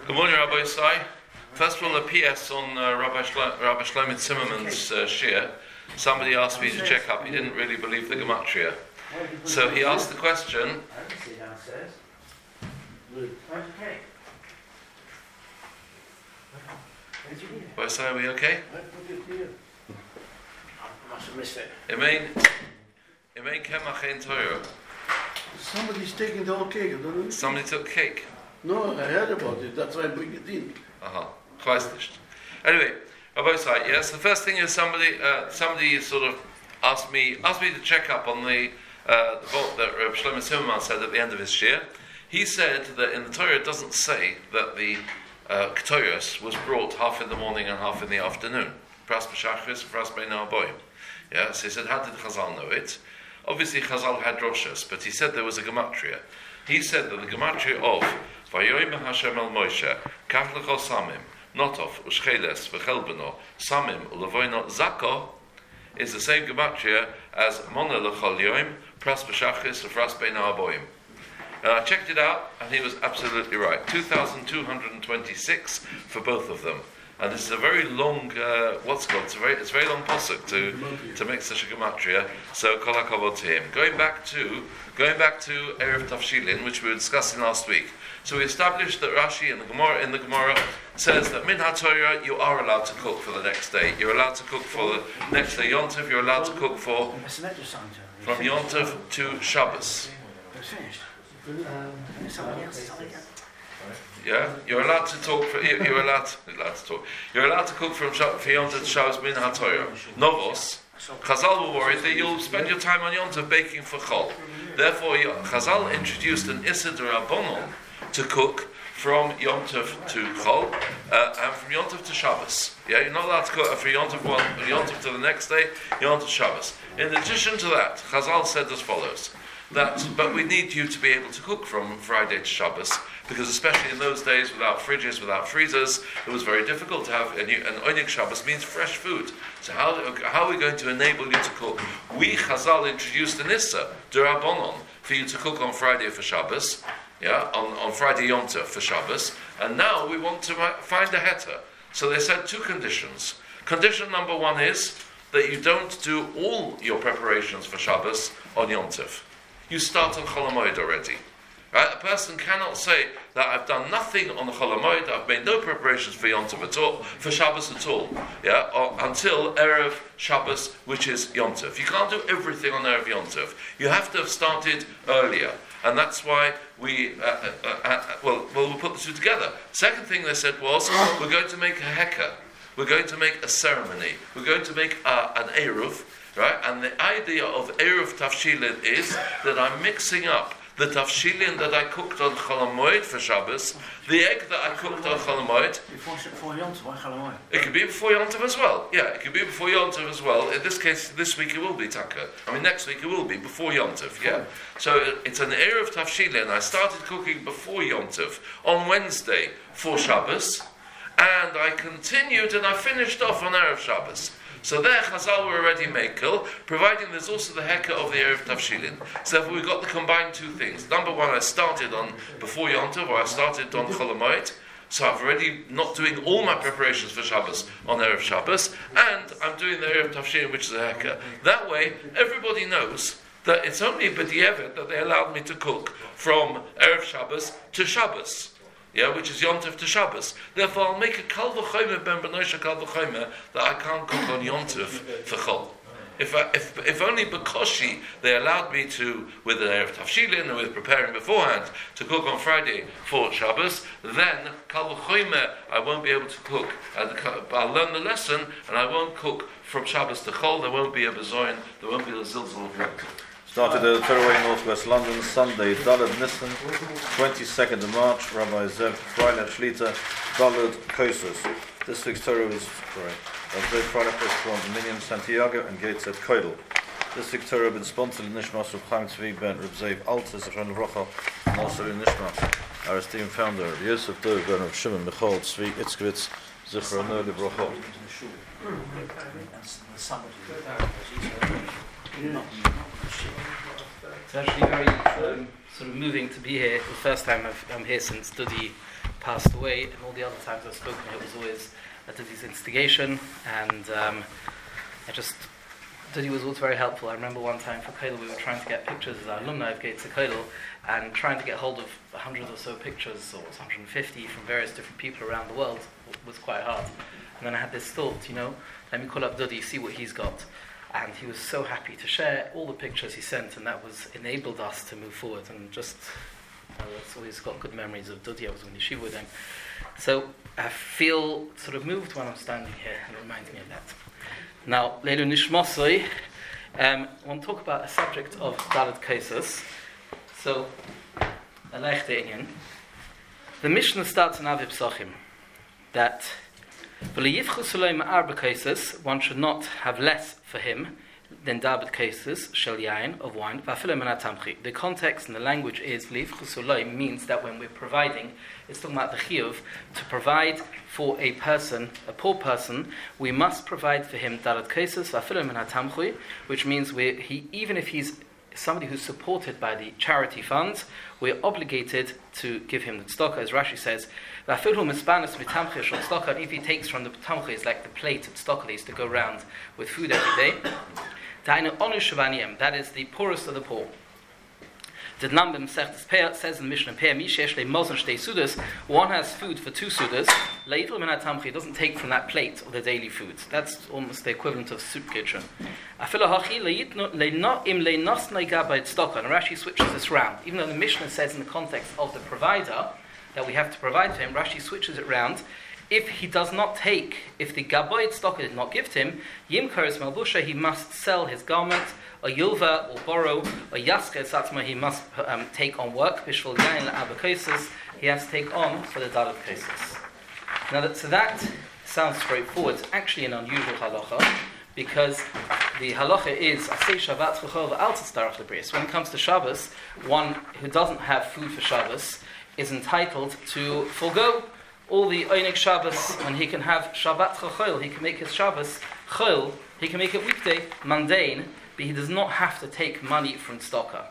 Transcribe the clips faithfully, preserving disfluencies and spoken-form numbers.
Good morning, Rabbi Isai. First of all, a P S on uh, Rabbi, Shlo- Rabbi Shlomo Zimmerman's uh, shir. Somebody asked me to check up. He didn't really believe the gematria. So he asked the question. Rabbi Isai, are we okay? I must have missed it. Imein Kemach Ein Torah. Somebody's taking the whole cake. I don't know. Somebody took cake. No, I heard about it. That's why I bring it in. Uh-huh. Weiß nicht. Anyway, Rabbi Isai, yes, the first thing is somebody uh, somebody sort of asked me asked me to check up on the uh, the vote that Rabbi Shlomo Zimmerman said at the end of his shir. He said that in the Torah it doesn't say that the uh, Ketores was brought half in the morning and half in the afternoon. Pras b'shachris, pras bein ha'aboyim. Yeah, so he said, how did Chazal know it? Obviously Chazal had Roshas, but he said there was a gematria. He said that the gematria of Vayoyim Hashem el Moshe, Kach L'chol Samim, Notov, Ushcheles, V'chelbeno, Samim, Ulevoino, Zako, is the same gematria as Mona L'chol Yoim, Pras b'shachris, Pras bein ha'aboyim. And I checked it out, and he was absolutely right. two thousand two hundred twenty-six for both of them. And this is a very long, uh, what's it called? It's a very, it's a very long pasuk to to make such a gematria. So kol hakavod to him. Going back to going back to Erev Tavshilin, which we were discussing last week. So we established that Rashi in the Gemara in the Gemara says that min haTorah you are allowed to cook for the next day. You're allowed to cook for the next day Yom Tov. You're allowed to cook for from Yom Tov to Shabbos. It's finished. Um, somebody else, somebody else. Yeah, you're allowed to talk. For, you're allowed to, allowed to talk. You're allowed to cook from for Yom Tov to Shabbos min haTorah. Novos. Chazal were worried that you'll spend your time on Yom Tov baking for Chol. Therefore, Chazal introduced an Issa d'Rabbanon to cook from Yom Tov to Chol uh, and from Yom Tov to Shabbos. Yeah, you're not allowed to cook from Yom Tov one, Yom Tov to the next day, Yom Tov Shabbos. In addition to that, Chazal said as follows. That, but we need you to be able to cook from Friday to Shabbos, because especially in those days, without fridges, without freezers, it was very difficult to have. And Onik Shabbos means fresh food. So how how are we going to enable you to cook? We Chazal introduced an Issa d'Rabbanon for you to cook on Friday for Shabbos, yeah, on, on Friday Yom Tov for Shabbos, and now we want to find a heter. So they said two conditions. Condition number one is that you don't do all your preparations for Shabbos on Yom Tov. You start on Chol HaMoed already. Right? A person cannot say that I've done nothing on the Chol HaMoed, I've made no preparations for Yom Tov at all, for Shabbos at all, yeah, or, until Erev Shabbos, which is Yom Tov. You can't do everything on Erev Yom Tov. You have to have started earlier. And that's why we, uh, uh, uh, well, well, we'll put the two together. Second thing they said was, we're going to make a heka. We're going to make a ceremony. We're going to make uh, an Eruv. Right, and the idea of Eruv Tavshilin is that I'm mixing up the Tavshilin that I cooked on Chol HaMoed for Shabbos, the egg that I cooked on Chol HaMoed. Before Yom Tov, Chol HaMoed. It could be before Yom Tov as well. Yeah, it could be before Yom Tov as well. In this case, this week it will be Taka. I mean, next week it will be before Yom Tov. Yeah. So it's an Eruv Tavshilin. I started cooking before Yom Tov on Wednesday for Shabbos, and I continued and I finished off on Erev Shabbos. So there, Chazal were already makel, providing there's also the heka of the Erev Tavshilin. So therefore, we've got to combine two things. Number one, I started on before Yom Tov, or I started on Chol HaMoed. So I've already not doing all my preparations for Shabbos on Erev Shabbos, and I'm doing the Erev Tavshilin, which is a heka. That way, everybody knows that it's only b'di'evet that they allowed me to cook from Erev Shabbos to Shabbos. Yeah, which is Yom Tov to Shabbos. Therefore, I'll make a kal v'chomer ben b'noisha kal v'chomer that I can't cook on Yom Tov for Chol. If, I, if if only Bekoshi they allowed me to, with the Erev Tavshilin and with preparing beforehand, to cook on Friday for Shabbos, then kal v'chomer I won't be able to cook. I'll learn the lesson and I won't cook from Shabbos to Chol. There won't be a bezoin. There won't be a zilzal of work. Started at Teraway, Northwest London, Sunday, Daled Nissen, twenty-second of March, Rabbi Zev Freilich Shlita, Daled Kosos. This week's Torah is, sorry, Zev Freilich is from Minion, Santiago, and Gates at Koidel. This week's Torah has been sponsored in Nishmas of Chaim Tzvi ben Reb Zev Alter, Zechron Levracha, and also in Nishmas. Our esteemed founder, Yosef Dov ben Reb Shimon Michal Tzvi Itzkowitz, Zechron Levracha. Somebody It's actually very um, sort of moving to be here. The first time I've, I'm here since Dudi passed away, and all the other times I've spoken here was always at Dudi's instigation, and um, I just, Dudi was always very helpful. I remember one time for Kollel we were trying to get pictures as our alumni of Gates of Kollel, and trying to get hold of a hundred or so pictures, or one hundred fifty from various different people around the world was quite hard. And then I had this thought, you know, let me call up Dudi, see what he's got. And he was so happy to share all the pictures he sent, and that was enabled us to move forward. And just, uh, it's always got good memories of Dudi. I was in yeshiva with him. So I feel sort of moved when I'm standing here, and it reminds me of that. Now, Leilu Nishmosoi, um, I want to talk about a subject of Dalet Kaisos. So, Aleich De'inyan. The Mishnah starts in Aviv Psachim that one should not have less for him than David cases, shel yain, of wine. The context and the language is means that when we're providing, it's talking about the chiyuv, to provide for a person, a poor person, we must provide for him David cases, which means we he even if he's somebody who's supported by the charity funds, we're obligated to give him the tzedakah, as Rashi says. And if he takes from the tamche, it's like the plate of tzedakah they used to go around with food every day. That is the poorest of the poor. The Nambim says in the Mishnah, one has food for two sudas, he doesn't take from that plate of the daily food. That's almost the equivalent of soup kitchen. And Rashi switches this round. Even though the Mishnah says in the context of the provider that we have to provide for him, Rashi switches it round. If he does not take, if the Gaboy tzedakah did not give to him, Yimkaris Malbusha, he must sell his garment, or Yulva, or borrow, or Yaska Satzma, he must um, take on work, Bishvul Gain Abakosis, he has to take on for the Dalet Kosis. Now, that, so that sounds straightforward. It's actually an unusual halacha, because the halacha is Asay Shabbat Chachol Al Tzarach Lebris. When it comes to Shabbos, one who doesn't have food for Shabbos is entitled to forego all the Oinig Shabbos, and he can have Shabbat Chachol, he can make his Shabbos Chol, he can make it weekday, mundane, but he does not have to take money from tzedakah.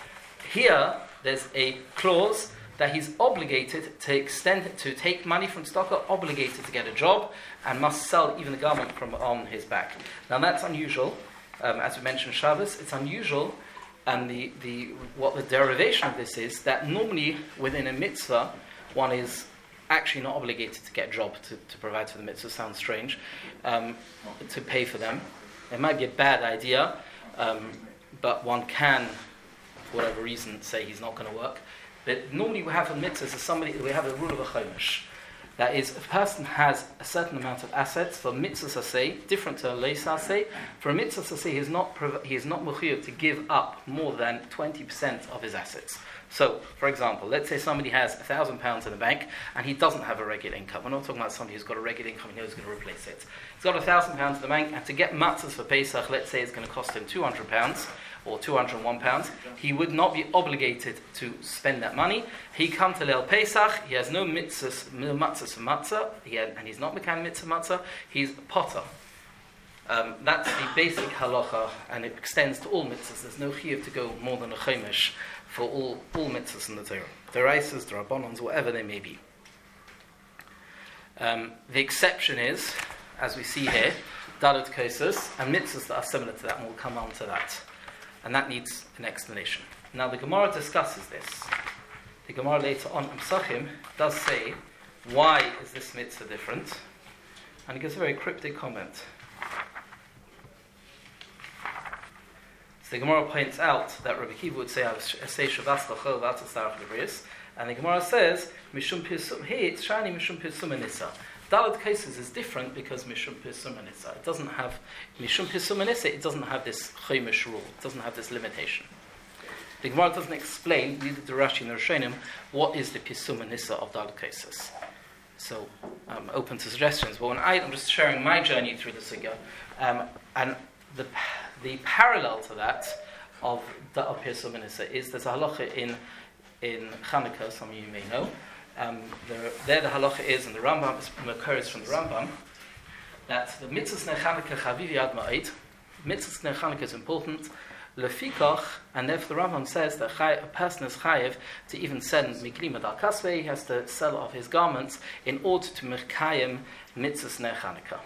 Here, there's a clause that he's obligated to extend to take money from tzedakah, obligated to get a job, and must sell even the garment from on his back. Now that's unusual, um, as we mentioned Shabbos, it's unusual, and the, the what the derivation of this is that normally within a mitzvah, one is actually not obligated to get a job to, to provide for the mitzvah. Sounds strange, um, to pay for them. It might be a bad idea, um, but one can, for whatever reason, say he's not going to work. But normally we have a mitzvah, so somebody, we have a rule of a chomish. That is, if a person has a certain amount of assets, for mitzvah saseh, different to a leis saseh, for a mitzvah saseh, he is not, he is not mechuyev to give up more than twenty percent of his assets. So, for example, let's say somebody has a thousand pounds in the bank and he doesn't have a regular income. We're not talking about somebody who's got a regular income and knows he's going to replace it. He's got a thousand pounds in the bank, and to get matzahs for Pesach, let's say it's going to cost him two hundred pounds or two hundred one pounds. He would not be obligated to spend that money. He comes to Leil Pesach, he has no mitzvahs, no matzahs for matzah, he had, and he's not mekan mitzvah matzah, he's potter. Um, that's the basic halacha, and it extends to all mitzvahs. There's no chiyuv to go more than a chomish for all, all mitzvahs in the Torah. The Raisas, the Rabbanons, whatever they may be. Um, the exception is, as we see here, Dalet Kosos, and mitzvahs that are similar to that, and we'll come on to that. And that needs an explanation. Now the Gemara discusses this. The Gemara later on in Psachim does say, why is this mitzvah different? And it gives a very cryptic comment. So the Gemara points out that Rabbi Kiva would say, "Asay Shabbos Chachol V'Atzas Tarach Lebris," and the Gemara says, "Mishum Pirsum." Here it's shiny Mishum Pirsum Anissa. Dalet cases is different because Mishum Pirsum Anissa. It doesn't have Mishum Pirsum Anissa. It doesn't have this chomish rule. It doesn't have this limitation. The Gemara doesn't explain, neither the Rashi nor Rishonim, what is the Pirsum Anissa of Dalet cases. So I'm open to suggestions. But when I, I'm just sharing my journey through the sugya, um, and the the parallel to that of of Pirsum Anissa is there's a halacha in in Chanukah. Some of you may know. Um, there, there the halacha is, and the Rambam occurs from the Rambam, that the mitzvahs ner Chanukah chaviv yad ma'id. Mitzvahs ner Chanukah is important. Lefikoch, and therefore the Rambam says that chay, a person is chayiv to even send miklima dal kasvei, he has to sell off his garments in order to mekayim mitzvahs ner Chanukah.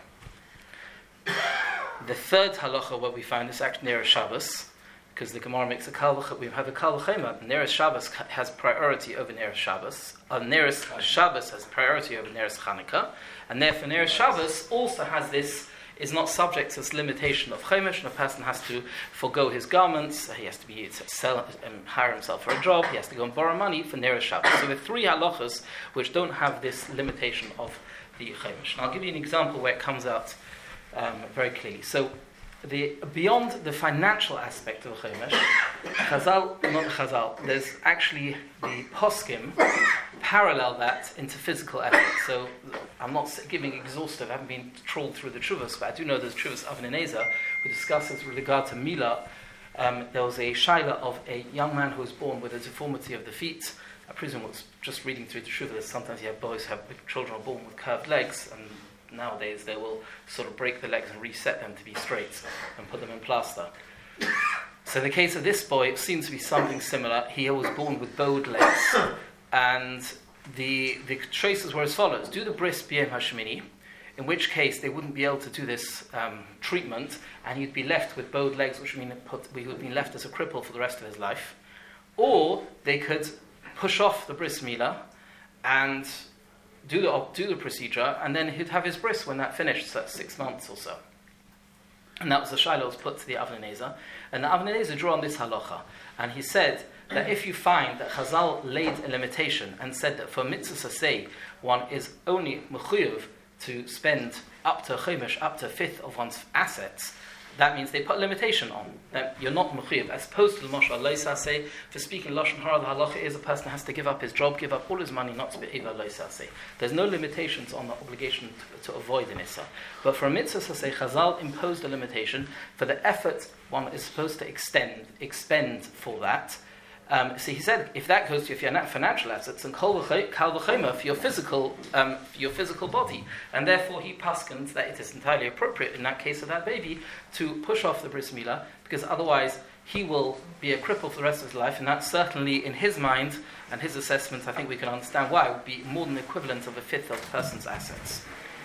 The third halacha where we find is actually near Shabbos, because the Gemara makes a kal we have a kal v'chema. Nearest Shabbos has priority over nearest Shabbos. Uh, nearest Shabbos has priority over nearest Chanukah, and therefore nearest Shabbos also has this. Is not subject to this limitation of Chomesh, and a person has to forego his garments, he has to be to sell and hire himself for a job, he has to go and borrow money for Neres Shabbos. So there are three halachas which don't have this limitation of the Chomesh. And I'll give you an example where it comes out um, very clearly. So the beyond the financial aspect of Chomesh, Chazal, not the Chazal, there's actually the poskim parallel that into physical effort. So I'm not giving exhaustive, I haven't been trawled through the Chuvas, but I do know there's Chuvas of Avnei Nezer who discusses with regard to Mila. Um, there was a shaila of a young man who was born with a deformity of the feet. I presume was just reading through the Chuvas, sometimes you have boys who have children are born with curved legs, and nowadays they will sort of break the legs and reset them to be straight and put them in plaster. So in the case of this boy, it seems to be something similar. He was born with bowed legs, and the the choices were as follows: do the bris b'yom hashmini, in which case they wouldn't be able to do this um, treatment, and he'd be left with bowed legs, which would mean put, he would be left as a cripple for the rest of his life. Or they could push off the bris milah and do the do the procedure, and then he'd have his bris when that finished, so that's six months or so. And that was the shaila was put to the Avnei Nezer, and the Avnei Nezer drew on this halacha, and he said that if you find that Chazal laid a limitation and said that for mitzvah saseh one is only mechuyuv to spend up to chomesh, up to a fifth of one's assets, that means they put a limitation on that you're not mechuyuv, as opposed to the moshe lo saseh. For speaking lashon hara, the halacha is a person has to give up his job, give up all his money, not to be eva lo saseh. There's no limitations on the obligation to, to avoid an issa. But for a mitzvah saseh, Chazal imposed a limitation for the effort one is supposed to extend, expend for that. Um, so he said, if that goes to your financial assets, and kal v'chema for your physical, um, for your physical body, and therefore he paskins that it is entirely appropriate in that case of that baby to push off the bris milah, because otherwise he will be a cripple for the rest of his life, and that certainly in his mind and his assessment, I think we can understand why, it would be more than the equivalent of a fifth of the person's assets.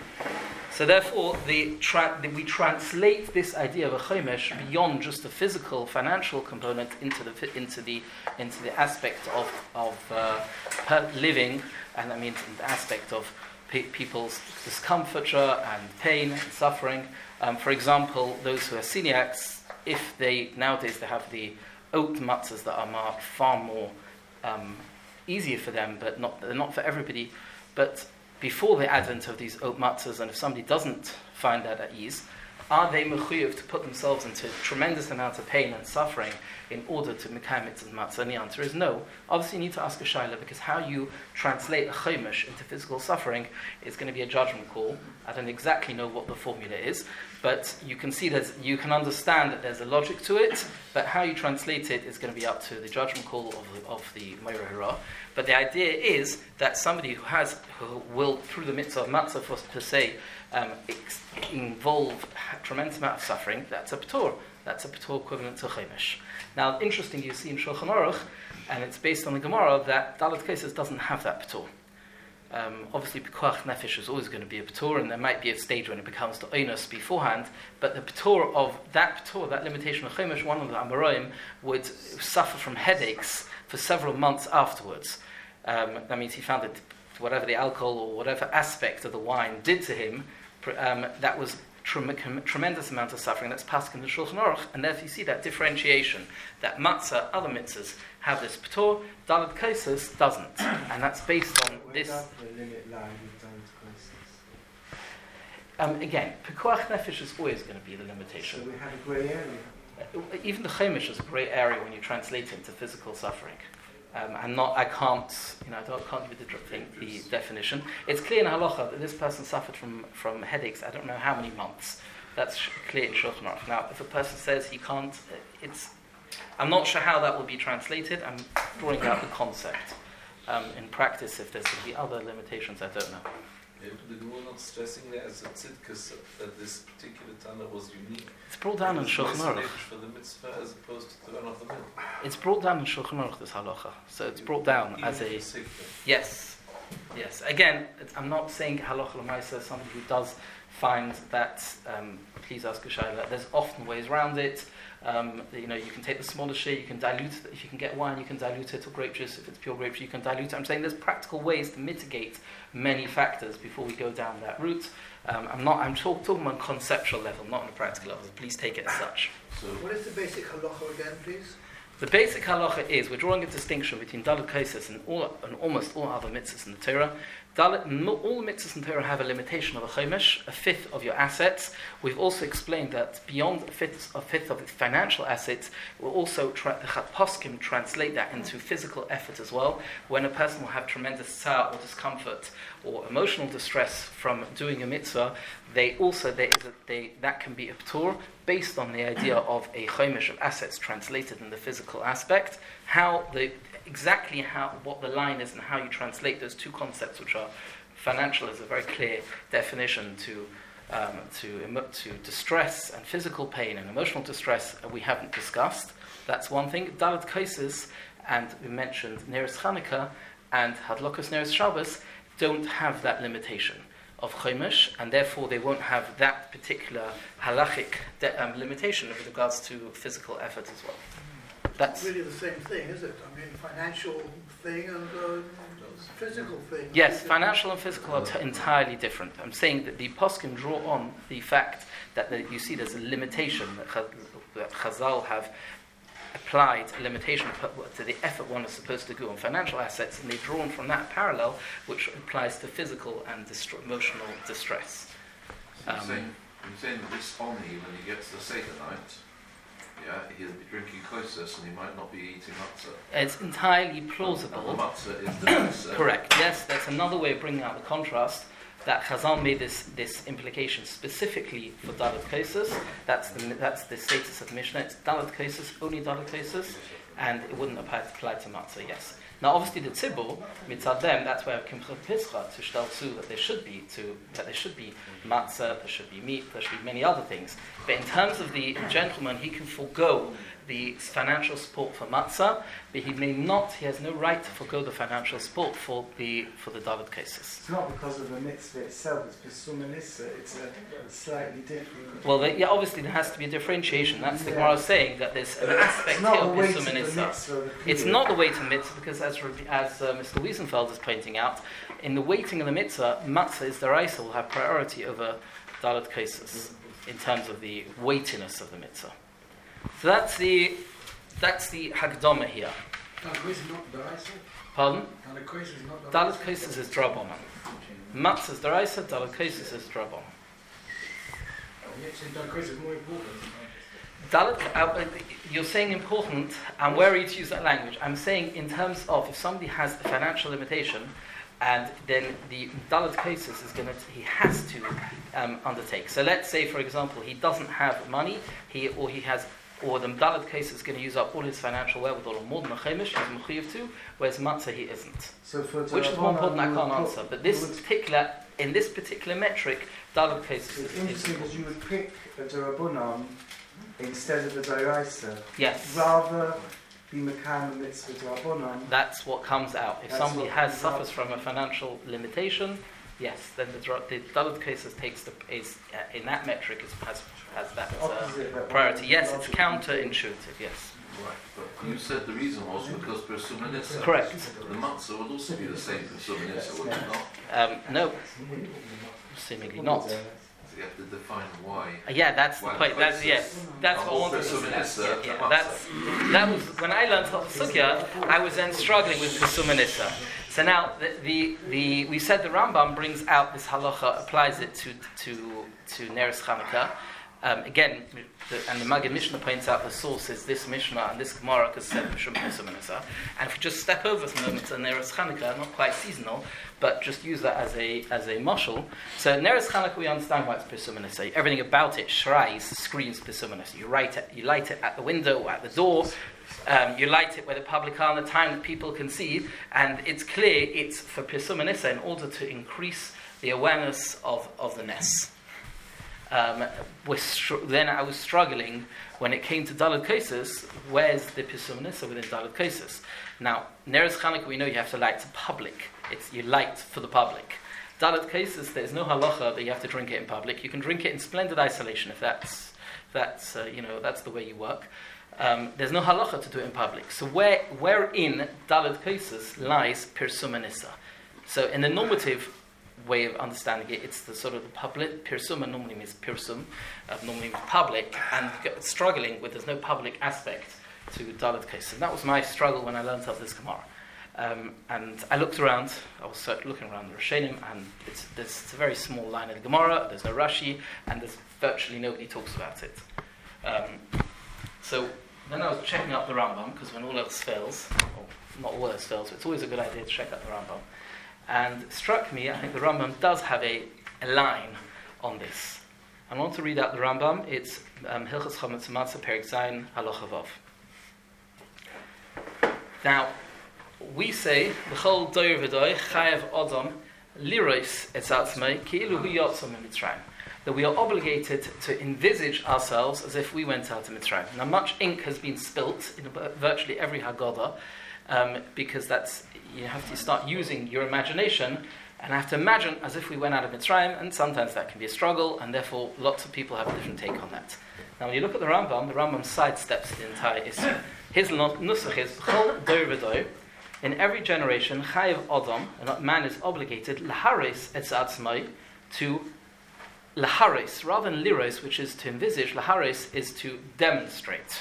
So therefore, the tra- the, we translate this idea of a chomesh beyond just the physical, financial component into the into the into the aspect of of uh, per- living, and that means the aspect of pe- people's discomfiture and pain and suffering. Um, for example, those who are celiacs, if they nowadays they have the oat matzahs that are marked far more um, easier for them, but not they're not for everybody, but before the advent of these oat matzahs, and if somebody doesn't find that at ease, are they mechuyev to put themselves into tremendous amounts of pain and suffering in order to mekayim mitzvah matzah? And the answer is no. Obviously, you need to ask a shaila, because how you translate a chomesh into physical suffering is going to be a judgment call. I don't exactly know what the formula is, but you can see that you can understand that there's a logic to it. But how you translate it is going to be up to the judgment call of the of the Meirah Hara. But the idea is that somebody who has, who will, through the mitzvah of matzah, for, to say, um, ex- involve a tremendous amount of suffering, that's a p'tor. That's a p'tor equivalent to chomesh. Now, interesting, you see in Shulchan Aruch, and it's based on the Gemara, that Dalet Kossos doesn't have that p'tor. Um, obviously, Pekuach Nefesh is always going to be a p'tor, and there might be a stage when it becomes the onus beforehand, but the p'tor of that p'tor, that limitation of chomesh, one of the Amoraim, would suffer from headaches for several months afterwards. Um, that means he found that whatever the alcohol or whatever aspect of the wine did to him, um, that was trem- tremendous amount of suffering. That's Paskin the Shulchan Aruch, and therefore you see that differentiation, that matzah, other mitzvahs have this p'tor, Dalet Kossos doesn't, and that's based on this. Where does the limit lie with Dalet Kossos? Um, again, Pekuach Nefesh is always going to be the limitation. So we have a grey area. Even the chomesh is a grey area when you translate it into physical suffering. Um, and not, I can't, you know, I don't, can't give you the, thing, the definition. It's clear in halacha that this person suffered from, from headaches. I don't know how many months. That's clear in Shulchan Aruch. Now, if a person says he can't, it's, I'm not sure how that will be translated. I'm drawing out the concept. Um, in practice, if there's going to be other limitations, I don't know. The Gemara not stressing that as a tzidkas that this particular Tana was unique. It's brought down in It's Shulchan Aruch. for the mitzvah as opposed to the run of the mill. It's brought down in Shulchan Aruch, this halacha. So it's brought down Even as for a... sikh. Yes, yes. Again, it's, I'm not saying halacha l'maisa, somebody who does find that, um, please ask a shayla, there's often ways around it. Um, you know, you can take the smaller share, you can dilute it. If you can get wine, you can dilute it, or grape juice. If it's pure grape juice, you can dilute it. I'm saying there's practical ways to mitigate many factors before we go down that route. Um, I'm not. I'm talk, talking on a conceptual level, not on a practical level. Please take it as such. So What is the basic halacha again, please? The basic halacha is we're drawing a distinction between dalit kaises and all and almost all other mitzvahs in the Torah. Dalit, not all the mitzvahs in the Torah have a limitation of a chomesh, a fifth of your assets. We've also explained that beyond a fifth, a fifth of its financial assets, we'll also tra- the poskim translate that into physical effort as well. When a person will have tremendous tsar or discomfort or emotional distress from doing a mitzvah, they also there is a, they, that can be a ptur based on the idea of a chomesh of assets translated in the physical aspect. How the exactly how what the line is and how you translate those two concepts, which are financial, is a very clear definition to um, to emo- to distress and physical pain and emotional distress. Uh, we haven't discussed. That's one thing. Dalit Kaisis, and we mentioned Neres Chanukah and Hadlokas Neres Shabbos don't have that limitation of chomesh, and therefore they won't have that particular halachic de- um, limitation with regards to physical effort as well. That's It's really the same thing, is it? I mean, financial thing and uh, physical thing. yes, financial and physical are t- entirely different. I'm saying that the poskim draw on the fact that the, you see there's a limitation that, Chaz- that Chazal have applied a limitation to the effort one is supposed to do on financial assets, and they've drawn from that parallel, which applies to physical and dist- emotional distress. So you're Um, saying, you're saying that this Oni, when he gets to Seder night, yeah, he'll be drinking kosos and he might not be eating matzah. It's entirely And the plausible. matzah is the matzah. Correct. Yes, that's another way of bringing out the contrast. That Chazal made this, this implication specifically for Dalit Kaisos. That's the that's the status of the Mishnah. It's Dalit Kaisos, only Dalit Kaisos, and it wouldn't apply, apply to Matzah. Yes. Now, obviously, the Tzibur mitzad them. That's where Kimcha Pischa to shtal that there should be to that there should be matzah, there should be meat, there should be many other things. But in terms of the gentleman, he can forego the financial support for matzah, but he may not. He has no right to forego the financial support for the for the David cases. It's not because of the mitzvah itself, it's Pesum and Issa, it's a slightly different. Well, the, yeah, obviously there has to be a differentiation. That's the Yeah. Gemara saying that there's an aspect It's here not of the way to Pesum and the Issa. mitzvah. the It's period. not the way to mitzvah because, as Rav- as uh, Mister Wiesenfeld is pointing out, in the waiting of the mitzvah, matzah is the raisa will have priority over dalit cases in terms of the weightiness of the mitzvah. So that's the that's the hagdama here. Dalit is not daraisa. Pardon? Dalit is not Dalit cases is drabonon. Matzah is the raisa. Dalit cases is drabon. Dalit is more important. Dalit, uh, you're saying important. I'm wary to use that language. I'm saying in terms of if somebody has a financial limitation, and then the Dalit cases is going to he has to um, undertake. So let's say, for example, he doesn't have money, he or he has, or the Dalit case is going to use up all his financial wherewithal, or more than a chemish, he's mechuyev to, whereas matzah he isn't. So for Which is more important? I you can't would answer. put- But this you would- particular, in this particular metric, Dalit cases It's is, is interesting because you would pick a Durabunan instead of a Daraisa. yes. Rather be Mekam mitzvah Durabunan. That's what comes out. If That's somebody what has comes suffers out. from a financial limitation, yes, then the, dra- the Dalit cases takes the is uh, in that metric is, has has that uh, Opposite that priority. one. Yes, it's counterintuitive. Yes, Right, but you said the reason was because Pesum and Issa. correct. The matzah would also be the same Pesum and Issa, would it not? Um, no, seemingly not. Uh, So you have to define why. yeah, that's the Why point. the That's places yes, that's what I are wanted to Pesum and say. Issa, Yeah, the that's that was when I learned Sugya. I was then struggling with Pesum and Issa. So now the, the the we said the Rambam brings out this halacha, applies it to to to Neres Chanukah. Um, again, the, and the Maggid Mishnah points out the source is this Mishnah and this Gemara because said Mishum Pesum and Issa. And if you just step over for a moment to Neres Chanukah, not quite seasonal, but just use that as a as a mushal. So Neres Chanukah, we understand why it's Pesum and Issa. Everything about it shries, screams Pesum and Issa. You light it, you light it at the window or at the door. Um, you light it where the public are, in the time that people can see, and it's clear it's for Pirsum and Issa in order to increase the awareness of, of the Ness. Um, we're str- then I was struggling when it came to Daled Kaisis, where's the Pirsum and Issa within Daled Kaisis? Now, Neres Chanukah, we know you have to light to public. It's you light for the public. Daled Kaisis, there's no halacha that you have to drink it in public. You can drink it in splendid isolation if that's, that's uh, you know, that's the way you work. Um, there's no halacha to do it in public. So where, where in Daled Kaisis lies Pirsum and Issa? So in the normative way of understanding it, it's the sort of the public. Pirsum normally means pirsum, uh, normally means public, and struggling with there's no public aspect to Daled Kaisis. And that was my struggle when I learned of this Gemara. Um, and I looked around, I was looking around the Rishonim, and it's, there's, it's a very small line of the Gemara, there's no Rashi, and there's virtually nobody talks about it. Um, so then I was checking out the Rambam, because when all else fails, or not all else fails, but it's always a good idea to check out the Rambam. And it struck me, I think the Rambam does have a, a line on this. I want to read out the Rambam. It's um, Hilchos Chametz Matzah, Perek Zayin, Halacha Vav. Now, we say, B'chol doir v'doy, chayav odom, lirois etz atzmai, ki'ilu hu yotzom mitzrayim. That we are obligated to envisage ourselves as if we went out of Mitzrayim. Now, much ink has been spilt in virtually every Haggadah, um, because that's you have to start using your imagination, and I have to imagine as if we went out of Mitzrayim, and sometimes that can be a struggle, and therefore lots of people have a different take on that. Now, when you look at the Rambam, the Rambam sidesteps the entire issue. His nusach is Chol doir v'doir. In every generation, chayav odom, and man is obligated lahares etz atzmai, to lahares rather than liros, which is to envisage. Lahares is to demonstrate.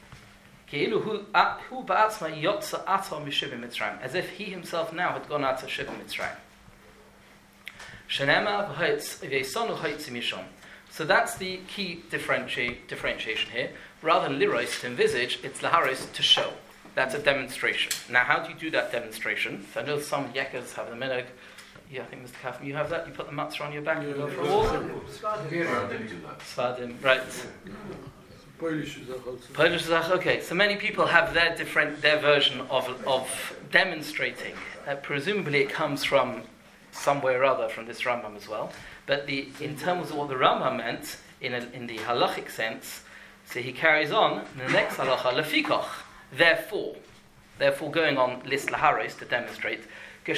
As if he himself now had gone out of Shiva Mitzrayim. So that's the key differenti- differentiation here. Rather than liros, to envisage, it's laharis, to show. That's a demonstration. Now, how do you do that demonstration? So I know some yekas have the minhag. Yeah, I think Mister Kaufman, you have that? You put the matzah on your back and go for a walk? Sfadim, right. Polish is also. Polish is also, okay. So many people have their different, their version of of demonstrating. Uh, presumably it comes from somewhere or other, from this Rambam as well. But the in terms of what the Rambam meant, in, a, in the halachic sense, so he carries on, in the next halacha, lefikoch, therefore, therefore going on list laharis to demonstrate. The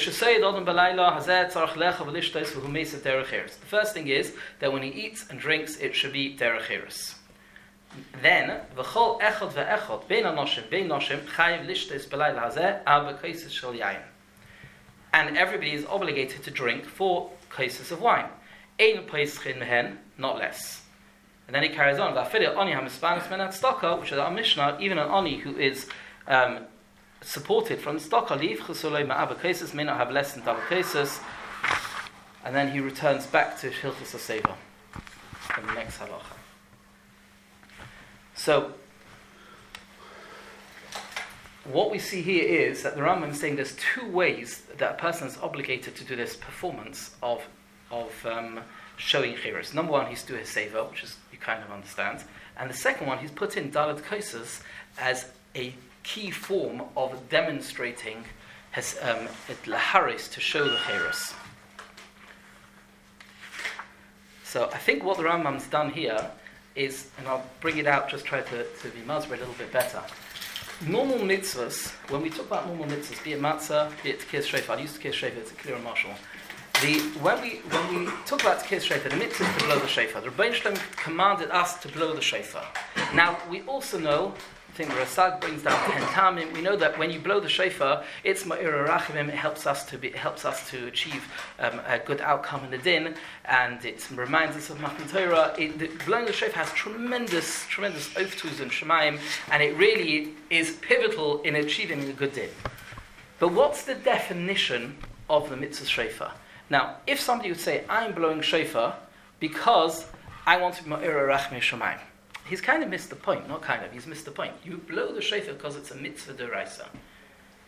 first thing is that when he eats and drinks, it should be derecheres. Then, v'chol echad ve'echad bein anoshim bein noshim chayiv lishtes b'layla hazeh al b'kaisis shel yayin. And everybody is obligated to drink four cases of wine. Ein peischin mehen, not less. And then he carries on. V'afilil oni hamispanis men tzedakah, which is our Mishnah, even an oni who is um, supported from tzedakah, liv chesulei ma'av cases may not have less than double cases. And then he returns back to Hilchos HaSeva in the next halacha. So, what we see here is that the Rambam is saying there's two ways that a person is obligated to do this performance of of um, showing chiros. Number one, he's doing his seva, which is you kind of understand, and the second one, he's put in daled kaisos as a key form of demonstrating his um, laharis to show the chiros. So, I think what the Rambam's done here is, and I'll bring it out, just try to, to be mazber a little bit better. Normal mitzvahs, when we talk about normal mitzvahs, be it matzah, be it tekiyas shofar, I use tekiyas shofar, it's a clear and marshal. The, when, we, when we talk about tekiyas shofar, the mitzvah is to blow the shofar. The Rebbeinu Shalom commanded us to blow the shofar. Now, we also know, I think the Rasag brings down ten tamim, we know that when you blow the shofar, it's ma'ira rachimim, it helps us to be, it helps us to achieve um, a good outcome in the din, and it reminds us of Matan Torah. It, the, blowing the shofar has tremendous, tremendous oftus and shemaim, and it really is pivotal in achieving a good din. But what's the definition of the mitzvah shofar? Now, if somebody would say, I'm blowing shofar because I want to be ma'ira rachimim shemaim, he's kind of missed the point, not kind of, he's missed the point. You blow the shofar because it's a mitzvah d'oraisa.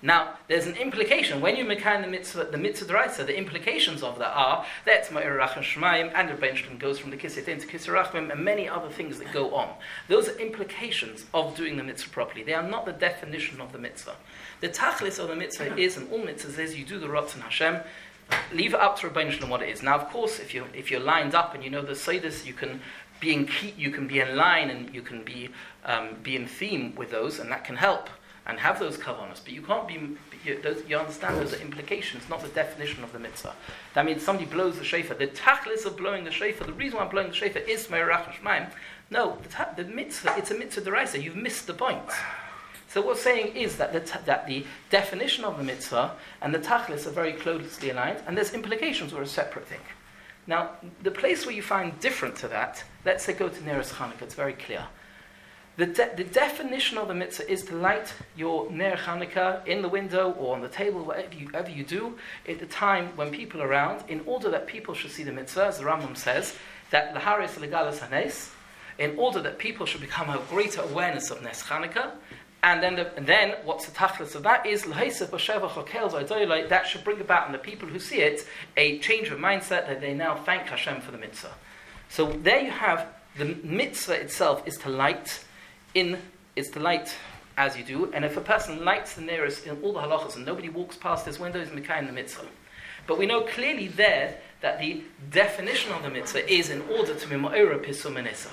Now, there's an implication when you make the mitzvah, the mitzvah d'oraisa, the implications of that are that Ma'ir Racham Shemaim and the Benjamin goes from the Kisset into Kisser Rachmim and many other things that go on. Those are implications of doing the mitzvah properly. They are not the definition of the mitzvah. The tachlis of the mitzvah is, and all mitzvahs is, you do the Ratzon Hashem. Leave it up to Rabbeinu Shalom what it is. Now, of course, if you if you're lined up and you know the Seidas, you can be in key, you can be in line and you can be um, be in theme with those, and that can help and have those kavanos. But you can't be. You, those, you understand those are implications, not the definition of the mitzvah. That means somebody blows the shofar. The tachlis of blowing the shofar. The reason why I'm blowing the shofar is Meir Racham Shemaim. No, the, ta- the mitzvah. It's a mitzvah d'oraisa. You've missed the point. So what we're saying is that the, t- that the definition of the mitzvah and the tachlis are very closely aligned, and there's implications or a separate thing. Now, the place where you find different to that, let's say go to Neres Chanukah, it's very clear. The, de- the definition of the mitzvah is to light your Ner Chanukah in the window or on the table, whatever you, whatever you do, at the time when people are around, in order that people should see the mitzvah, as the Rambam says, that Laharis Legalas Hanes, in order that people should become a greater awareness of Nes Chanukah. And then, the, and then, what's the tachlis of that is that should bring about in the people who see it a change of mindset that they now thank Hashem for the mitzvah. So there you have the mitzvah itself is to light in is to light as you do, and if a person lights the nearest in all the halachas and nobody walks past his window, is mekayim the mitzvah. But we know clearly there that the definition of the mitzvah is in order to be ma'ora pisum enisa.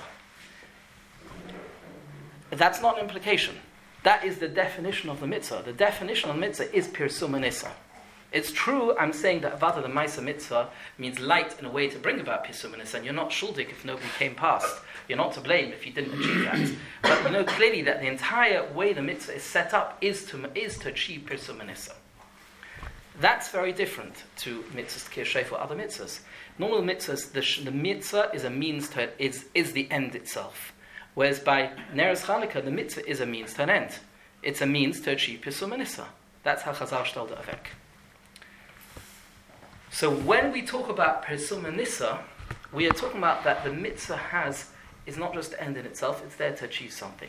That's not an implication. That is the definition of the mitzvah. The definition of the mitzvah is pirsum anissa. It's true, I'm saying that avada the maisa mitzvah means light in a way to bring about pirsum anissa, and you're not shuldik if nobody came past. You're not to blame if you didn't achieve that. But we know clearly that the entire way the mitzvah is set up is to is to achieve pirsum anissa. That's very different to mitzvahs kir sheif or other mitzvahs. Normal mitzvahs, the, the mitzvah is a means to is is the end itself. Whereas by Neres Chanukah, the mitzvah is a means to an end. It's a means to achieve Pirsum Anissa. That's how Chazal stellt it avek. So when we talk about Pirsum Anissa, we are talking about that the mitzvah has is not just the end in itself, it's there to achieve something.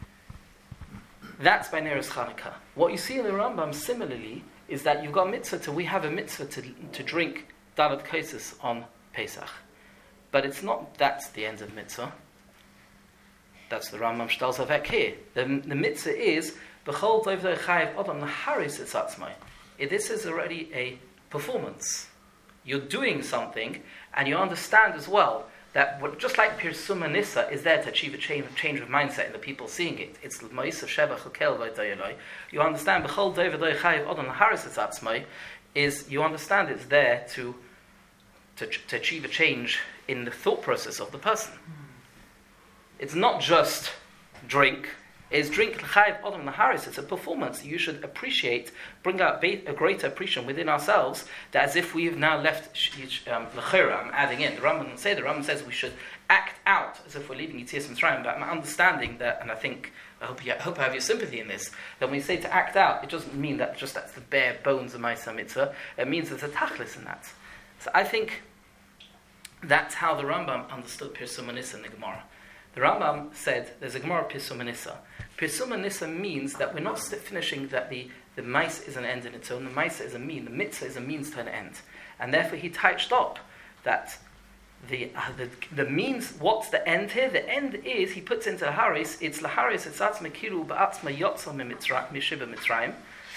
That's by Neres Chanukah. What you see in the Rambam similarly is that you've got mitzvah to, we have a mitzvah to, to drink Dalet Kaisis on Pesach. But it's not, that's the end of mitzvah. That's the Rambam Shtalz Avek here. The, the mitzvah is B'chol Tov Chayiv Adam Laharis Etzatzmai. This is already a performance. You're doing something, and you understand as well that what, just like Pirsum Anissa is there to achieve a change, change of mindset in the people seeing it. It's Ma'isa Sheva Chokel V'Dayaloi. You understand B'chol Tov Chayiv Adam Laharis Etzatzmai is you understand it's there to, to to achieve a change in the thought process of the person. It's not just drink. It's drink l'chayv odom laharis. It's a performance. You should appreciate, bring out a greater appreciation within ourselves, that as if we have now left um, l'chira. I'm adding in. The Rambam doesn't say. The Rambam says we should act out as if we're leaving Yitzias Mitzrayim. But I'm understanding that, and I think I hope you I hope I have your sympathy in this. That when we say to act out, it doesn't mean that just that's the bare bones of Ma'aseh Mitzvah. It means there's a tachlis in that. So I think that's how the Rambam understood Pirsum Anissa in the Gemara. The Rambam said there's a Gemara Pirsum Anissa. Pirsum Anissa means that we're not finishing that the, the Maisa is an end in its own, the Maisa is a mean, the Mitzvah is a means to an end. And therefore he touched up that the, uh, the the means, what's the end here? The end is, he puts into Laharis, it's Laharis, it's Atzma Kiru, Ba'atzma Yotzah Mishiba Mitzrayim.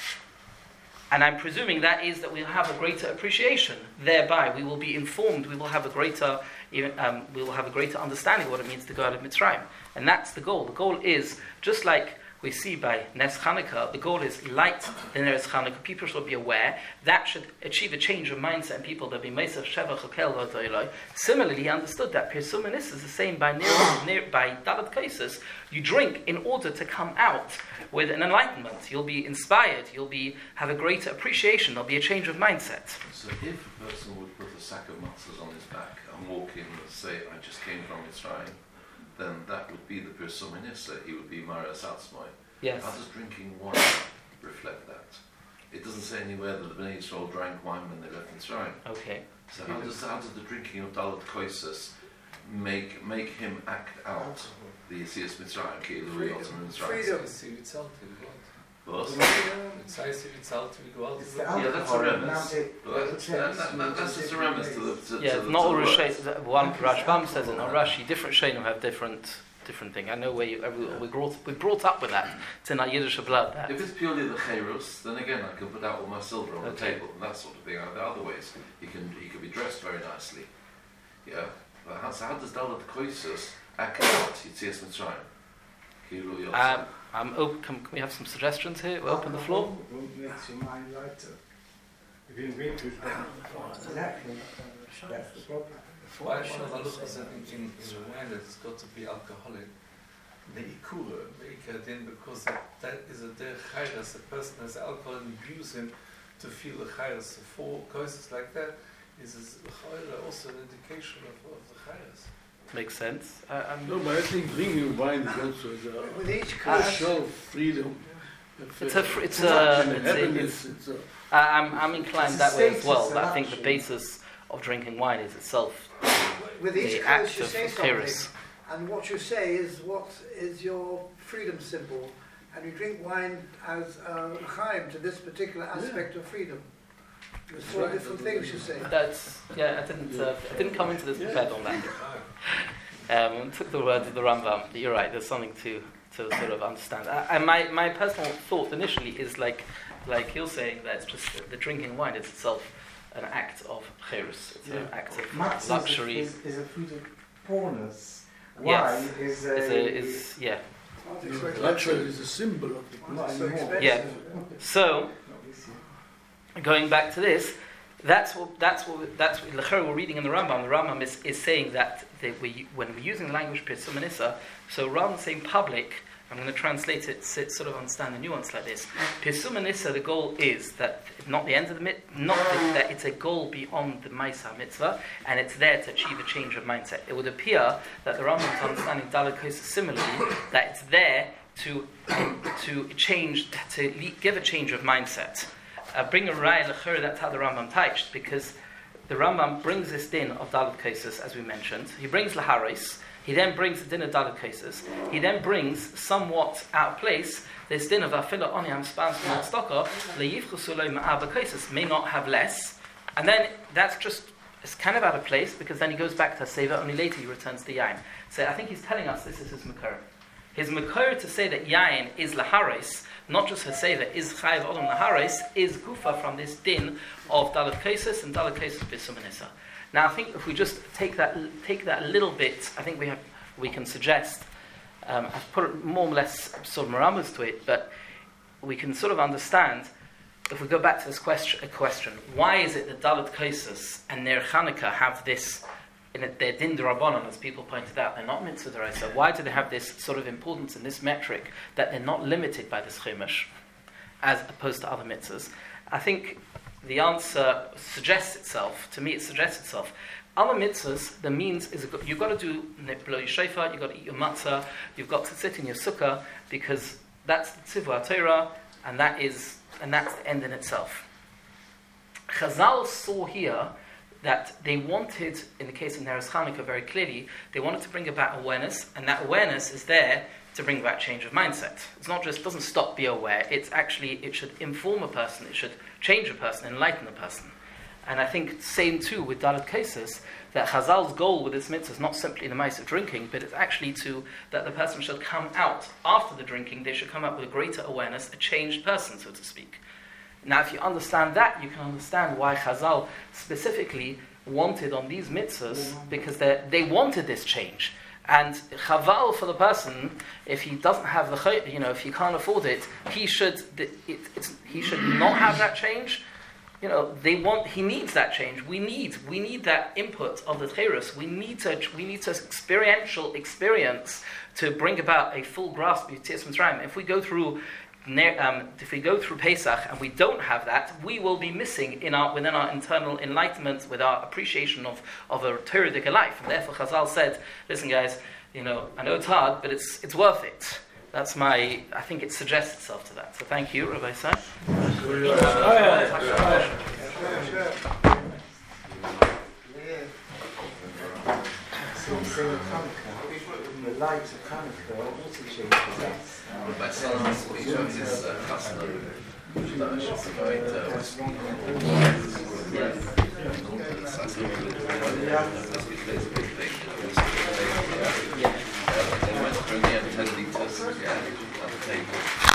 And I'm presuming that is that we'll have a greater appreciation. Thereby, we will be informed. We will have a greater, um, we will have a greater understanding of what it means to go out of Mitzrayim. And that's the goal. The goal is just like we see by Nes Chanukah. The goal is light the Nes Chanukah. People should be aware. That should achieve a change of mindset in people. There'll be Meisach Sheva Chokel V'Doiloi. Similarly, he understood that Pirsum Anissa is the same by near, by Dalet Kaisis. You drink in order to come out with an enlightenment. You'll be inspired. You'll be have a greater appreciation. There'll be a change of mindset. So if a person would put a sack of matzahs on his back and walk in and say, I just came from Mitzrayim, then that would be the Pirsum Anissa. He would be Maras Atzmai. Yes. How does drinking wine reflect that? It doesn't say anywhere that the Bnei Yisrael drank wine when they left Mitzrayim. Okay. So how does how does the drinking of Dalet Koisus make make him act out the Yitzias Mitzrayim? Freedom. Freedom. Was? Das heißt, wie zahlt wie gewalt It's is the dat? Yeah, that's a alcohol, remiss. now it- Well, it that's, checks that, that, that, that's just a remiss to the to, Yeah, to it's the, not to all the Rosh. words. One Rashbam says it. Now Rashi, different Shaynim have different different thing. I know where you, we we brought we brought up with that. It's in our Yiddish blood. That. If it's purely the cherus, then again I can put out all my silver on the Okay. table and that sort of thing. There are other ways he can he can be dressed very nicely. Yeah. But how, so how does Dalet Koisus act out Yitzias Mitzrayim? Kiru Yosef. Um, I'm open, can, can we have some suggestions here? We open the floor. What makes your mind lighter? If you drink too Exactly. That's the problem. Why should I look at in, in, in the wine that it's got to be alcoholic? The ikura, then because that, that is a der chayras, a person has alcohol and abuse him to feel the chayras. Four cases like that is is also an indication of, of the chayras. Makes sense. Uh, um, No, but I think drinking wine is also With a, each a class, show of freedom. It's a fr- it's a- and it's a- happiness. It's a, I- I'm I'm inclined It's a that way as status, well. a But I think the luxury. basis of drinking wine is itself with each the class act you of say something, Paris. and what you say is what is your freedom symbol, and you drink wine as a chaim to this particular aspect of freedom. There's four Right. different things you say. That's yeah. I didn't uh, I didn't come into this prepared on that. Um, took the words of the Rambam. But you're right. There's something to to sort of understand. Uh, and my, my personal thought initially is like like you're saying that it's just the, the drinking wine is itself an act of chirus. It's an act of Matzah luxury. is, is a food of poorness. Yes. Wine is a... It's a, is yeah. It's so luxury expensive. is a symbol of the Not So anymore. expensive. Yeah. So Not this year. going back to this, that's what that's what that's what Lechera we're reading in the Rambam. The Rambam is, is saying that they, we, when we're using the language Pirsum Anissa, so rather than saying public, I'm going to translate it to sort of understand the nuance like this. Pirsum Anissa, the goal is that not the end of the mit, not that, that it's a goal beyond the Maisa mitzvah, and it's there to achieve a change of mindset. It would appear that the Rambam is understanding Dalet Kosa similarly, that it's there to to change, to le- give a change of mindset. Uh, bring a raya lechera, that's how the Rambam touched, because the Rambam brings this din of Dalet Kosos, as we mentioned. He brings laharis, he then brings the din of Dalet Kosos, he then brings, somewhat out of place, this din of afila onyam spans stokka, le'yivchu suloi ma'aba kosos, may not have less, and then that's just, it's kind of out of place, because then he goes back to seva, only later he returns to yain. So I think he's telling us this is his makor. His makor to say that yain is laharis, not just Haseva, is Chayiv Odom Laharis, is Gufa from this din of Dalet Kosos and Dalet Kosos B'Sum Anissa. Now I think if we just take that take that a little bit, I think we have we can suggest, um, I've put more or less sort of maramas to it, but we can sort of understand, if we go back to this question, a question why is it that Dalet Kosos and Ner Chanukah have this, in their din d'Rabbanan, as people pointed out, they're not mitzvah d'oraisa. Why do they have this sort of importance in this metric that they're not limited by this chumash, as opposed to other mitzvahs? I think the answer suggests itself. To me, it suggests itself. Other mitzvahs, the means is you've got to do blow your shofar, you've got to eat your matzah, you've got to sit in your sukkah, because that's the tzivah Torah, and that is and that's the end in itself. Chazal saw here that they wanted, in the case of Neres Chanukah very clearly, they wanted to bring about awareness, and that awareness is there to bring about change of mindset. It's not just, doesn't stop be aware, it's actually, it should inform a person, it should change a person, enlighten a person. And I think same too with Dalet Kosos, that Chazal's goal with this mitzvah is not simply the mice of drinking, but it's actually to, that the person should come out after the drinking, they should come out with a greater awareness, a changed person, so to speak. Now, if you understand that, you can understand why Chazal specifically wanted on these mitzvahs, because they they wanted this change. And Chaval for the person, if he doesn't have the, you know, if he can't afford it, he should it, it's, he should not have that change. You know, they want, he needs that change. We need we need that input of the Teirus. We need to we need to experiential experience to bring about a full grasp of Yetzias Mitzrayim. If we go through Um, if we go through Pesach and we don't have that, we will be missing in our within our internal enlightenment, with our appreciation of, of a Torah life. And therefore Chazal said, listen guys, you know, I know it's hard, but it's it's worth it. That's my, I think it suggests itself to that. So thank you, Rabbi Sai. So sing of Hanukkah, the light of Hanukkah, water changes. But my son has to be showing his uh, custom, which I should provide uh, whiskey. They went to bring me ten litres, yeah, at the table.